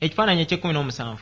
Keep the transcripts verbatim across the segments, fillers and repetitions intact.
ekifaananyi eky'ekkumi n'omusanvu.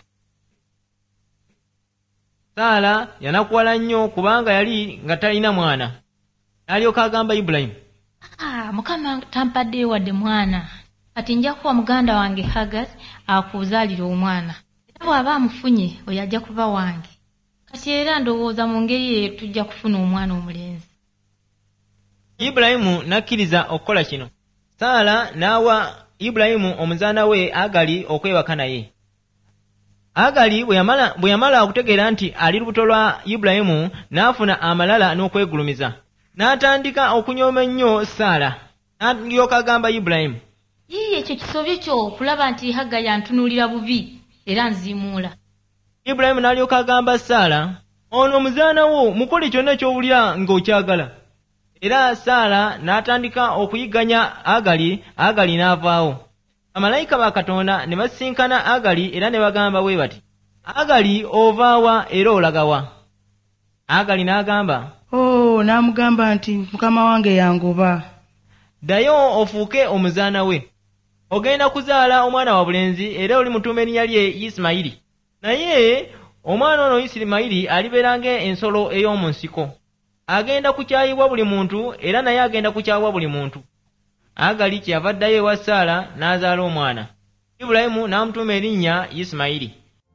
Saala yanakuwala nnyo kubanga yali nga talina mwana. N'alyoka agamba Ibulayimu, Ah, Mukama tampaddeyo wadde mwana. Kati nja kuwa muganda wange Hagari akuzaalire omwana. Era bw'aba amufunye oyo ajja kuba wange. Kati era ndowooza mu ngeri eyo tujja kufuna omwana omulenzi. Ibulayimu n'akkiriza okukola kino. Saala n'awa Ibulayimu omuzaana we Agali okwebaka naye. Agali bwe yamala bwe yamala okutegeera nti ali lubuto lwa Ibulayimu n'afuna amalala n'okwegulumiza. N'atandika okunyooma ennyo Saala. N'alyoka agamba Ibulayimu, Yiye ekyo kisobye kyo okulaba nti Hagari antunuulira bubi era nzimuula. Ibulayimu n'alyoka agamba Saala, ono omuzaana wo mukole kyonna ky'owulira ng'okyagala. Era Saala n'atandika okuyigganya Agali, Agali n'avaawo. Bamalayika ba Katonda ne basisinkana Agali era ne bagamba bwe bati, Agali ovaawa era olagawa? Agali n'agamba, Oh, n'amugamba nti mukama wange yangoba. Ddayo ofuuke omuzaana we. Ogenda kuzaala omwana wa bulenzi era oli mutuuma erinnya lye Isimayiri. Naye omwana ono Isimayiri alibeera ng'ensolo ey'omu nsiko. Agenda kukyayibwa buli muntu era naye agenda kukyawwa buli muntu. Agali kyeyava addayo ewa Saala n'azaala omwana. Ibulayimu n'amutuuma erinnya Isimayiri.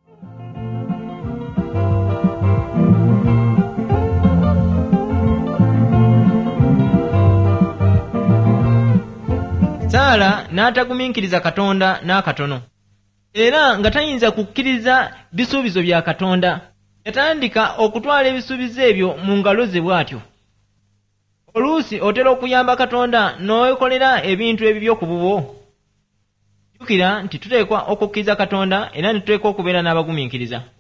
Saala n'atagumiikiriza Katonda n'akatono. Era nga tayinza kukkiriza bisuubizo bya Katonda, yatandika okutwala ebisuubizo ebyo mu ngalo ze bw'atyo. Oluusi otera okuyamba Katonda n'owekolera ebintu ebibyo ku bubwo. Jjukira nti tuteekwa okukkiriza Katonda era ne tuteekwa okubeera n'abagumiikiriza.